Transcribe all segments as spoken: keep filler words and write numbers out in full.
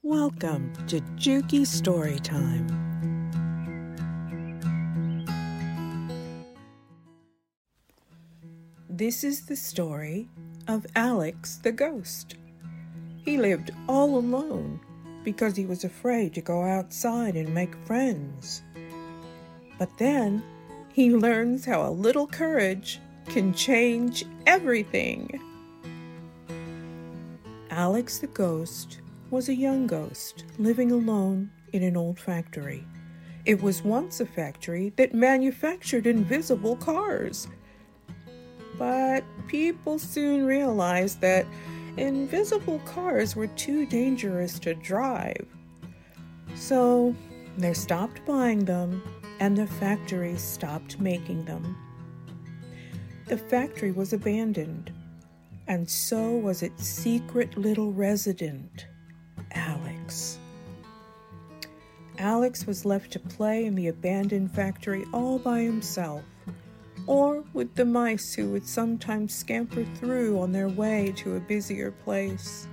Welcome to Juki Storytime. This is the story of Alex the ghost. He lived all alone because he was afraid to go outside and make friends. But then he learns how a little courage can change everything. Alex the ghost was a young ghost living alone in an old factory. It was once a factory that manufactured invisible cars. But people soon realized that invisible cars were too dangerous to drive. So they stopped buying them and the factory stopped making them. The factory was abandoned, and so was its secret little resident, Alex. Alex was left to play in the abandoned factory all by himself, or with the mice who would sometimes scamper through on their way to a busier place.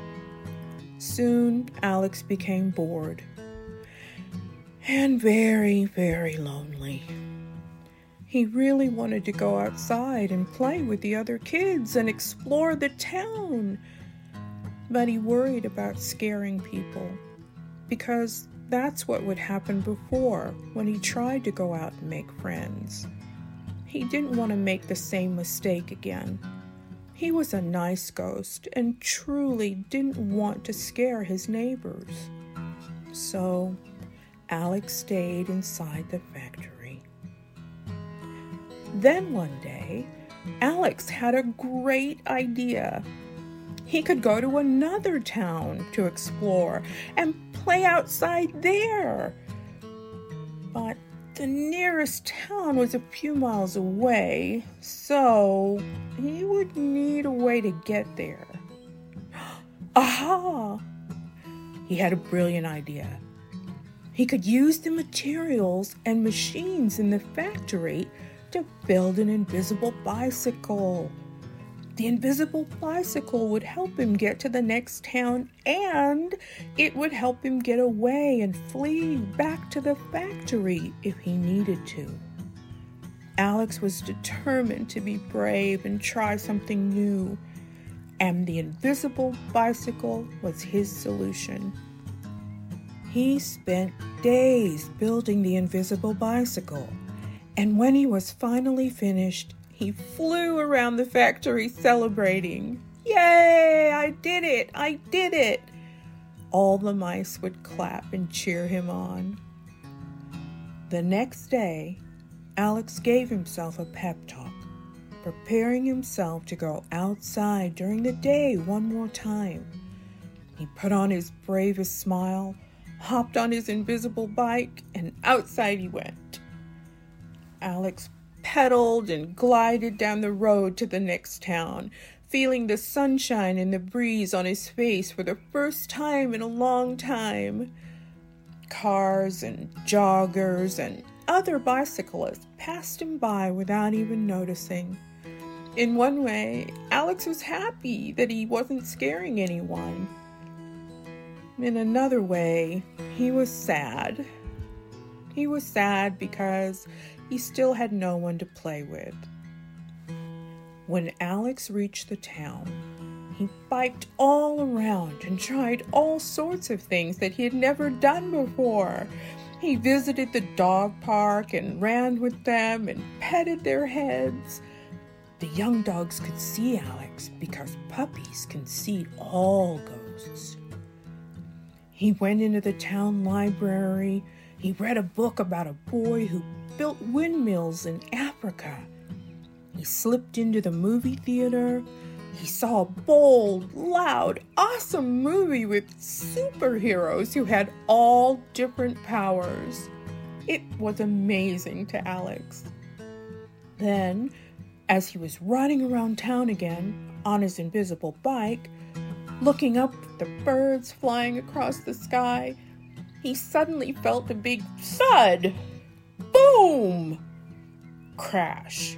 Soon, Alex became bored and very, very lonely. He really wanted to go outside and play with the other kids and explore the town. But he worried about scaring people, because that's what would happen before when he tried to go out and make friends. He didn't want to make the same mistake again. He was a nice ghost and truly didn't want to scare his neighbors. So Alex stayed inside the factory. Then one day, Alex had a great idea. He could go to another town to explore and play outside there. But the nearest town was a few miles away, so he would need a way to get there. Aha! He had a brilliant idea. He could use the materials and machines in the factory to build an invisible bicycle. The invisible bicycle would help him get to the next town, and it would help him get away and flee back to the factory if he needed to. Alex was determined to be brave and try something new, and the invisible bicycle was his solution. He spent days building the invisible bicycle, and when he was finally finished, he flew around the factory celebrating. Yay! I did it! I did it! All the mice would clap and cheer him on. The next day, Alex gave himself a pep talk, preparing himself to go outside during the day one more time. He put on his bravest smile, hopped on his invisible bike, and outside he went. Alex pedaled and glided down the road to the next town, feeling the sunshine and the breeze on his face for the first time in a long time. Cars and joggers and other bicyclists passed him by without even noticing. In one way, Alex was happy that he wasn't scaring anyone. In another way, he was sad. He was sad because he still had no one to play with. When Alex reached the town, he biked all around and tried all sorts of things that he had never done before. He visited the dog park and ran with them and petted their heads. The young dogs could see Alex because puppies can see all ghosts. He went into the town library. He read a book about a boy who built windmills in Africa. He slipped into the movie theater. He saw a bold, loud, awesome movie with superheroes who had all different powers. It was amazing to Alex. Then, as he was riding around town again on his invisible bike, looking up at the birds flying across the sky, he suddenly felt a big thud. Boom! Crash.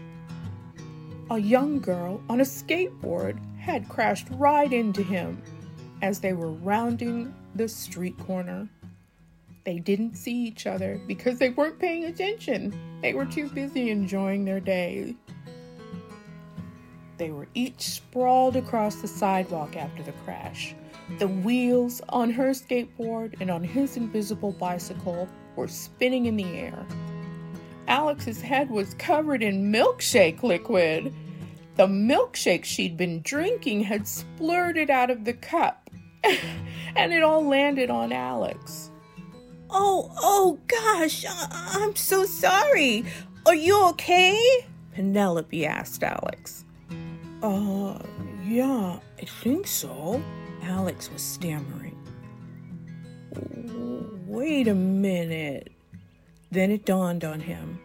A young girl on a skateboard had crashed right into him as they were rounding the street corner. They didn't see each other because they weren't paying attention. They were too busy enjoying their day. They were each sprawled across the sidewalk after the crash. The wheels on her skateboard and on his invisible bicycle were spinning in the air. Alex's head was covered in milkshake liquid. The milkshake she'd been drinking had splurted out of the cup, and it all landed on Alex. Oh, oh gosh, I- I'm so sorry. Are you okay? Penelope asked Alex. Uh, yeah, I think so. Alex was stammering. Wait a minute. Then it dawned on him.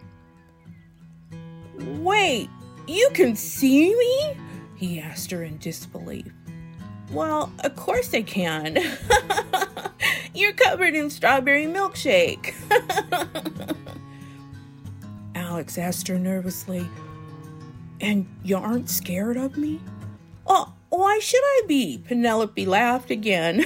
Wait, you can see me? He asked her in disbelief. Well, of course I can. You're covered in strawberry milkshake. Alex asked her nervously, "And you aren't scared of me?" Oh, why should I be? Penelope laughed again.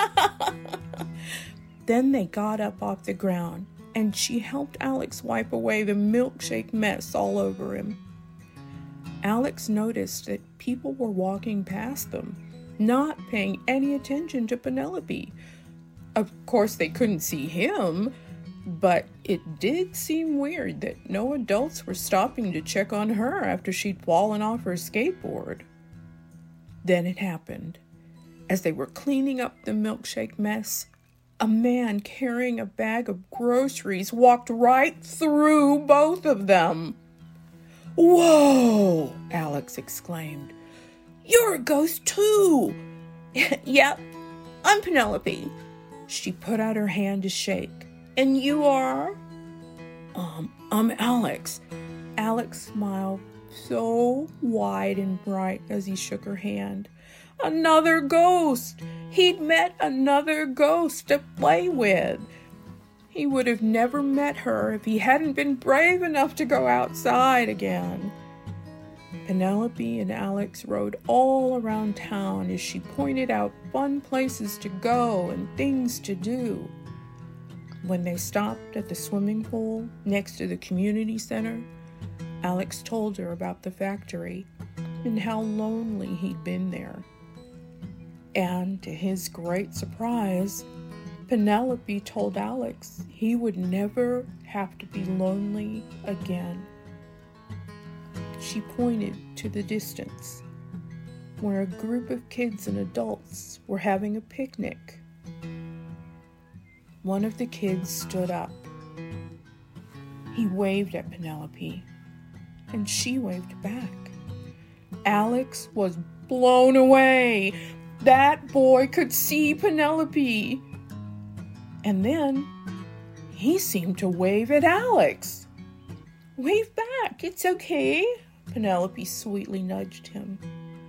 Then they got up off the ground, and she helped Alex wipe away the milkshake mess all over him. Alex noticed that people were walking past them, not paying any attention to Penelope. Of course, they couldn't see him, but it did seem weird that no adults were stopping to check on her after she'd fallen off her skateboard. Then it happened. As they were cleaning up the milkshake mess, a man carrying a bag of groceries walked right through both of them. "Whoa!" Alex exclaimed. "You're a ghost too." "Yep, I'm Penelope." She put out her hand to shake. "And you are?" Um, I'm Alex. Alex smiled so wide and bright as he shook her hand. Another ghost! He'd met another ghost to play with. He would have never met her if he hadn't been brave enough to go outside again. Penelope and Alex rode all around town as she pointed out fun places to go and things to do. When they stopped at the swimming pool next to the community center, Alex told her about the factory and how lonely he'd been there. And to his great surprise, Penelope told Alex he would never have to be lonely again. She pointed to the distance, where a group of kids and adults were having a picnic. One of the kids stood up. He waved at Penelope, and she waved back. Alex was blown away. That boy could see Penelope. And then he seemed to wave at Alex. "Wave back, it's okay," Penelope sweetly nudged him.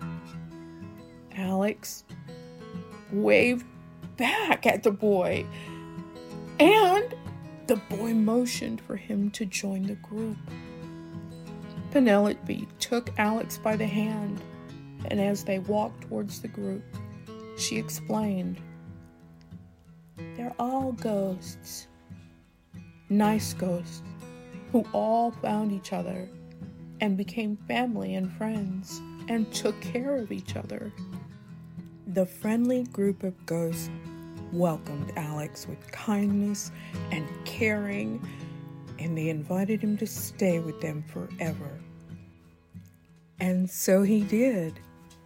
Alex waved back at the boy, and the boy motioned for him to join the group. Penelope took Alex by the hand, and as they walked towards the group, she explained, "They're all ghosts. Nice ghosts who all found each other and became family and friends and took care of each other." The friendly group of ghosts welcomed Alex with kindness and caring, and they invited him to stay with them forever. And so he did.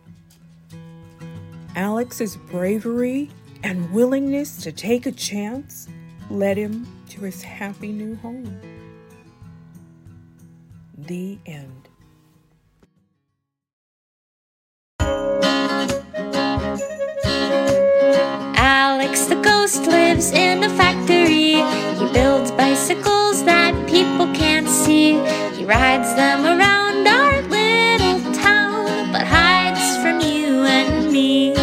Alex's bravery and willingness to take a chance led him to his happy new home. The end. Alex the ghost lives in a factory. He builds bicycles that people can't see. He rides them around our little town, but hides from you and me.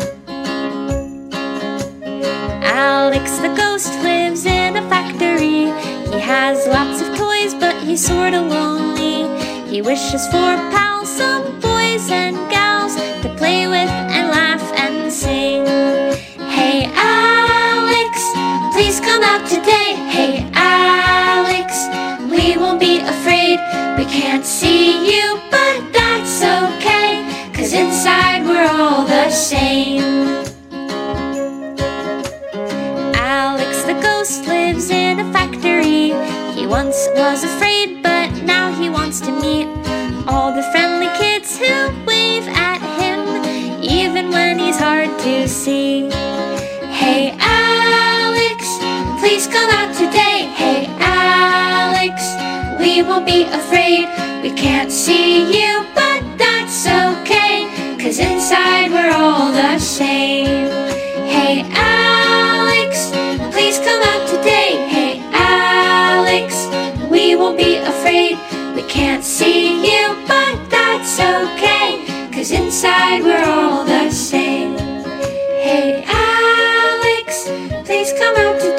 Alex the ghost lives in a factory. He has lots of toys, but he's sorta lonely. He wishes for pals, some boys and gals to play with and laugh and sing. Hey, Alex. come out today. Hey, Alex, we won't be afraid. We can't see you, but that's okay, 'cause inside we're all the same. Alex the ghost lives in a factory. He once was afraid, but now he wants to meet all the friendly kids who wave at him, even when he's hard to see. Hey, Alex, please come out today. Hey, Alex, we won't be afraid. We can't see you, but that's okay, 'cause inside we're all the same. Hey, Alex, please come out today. Hey, Alex, we won't be afraid. We can't see you, but that's okay, 'cause inside we're all the same. Hey, Alex, please come out today.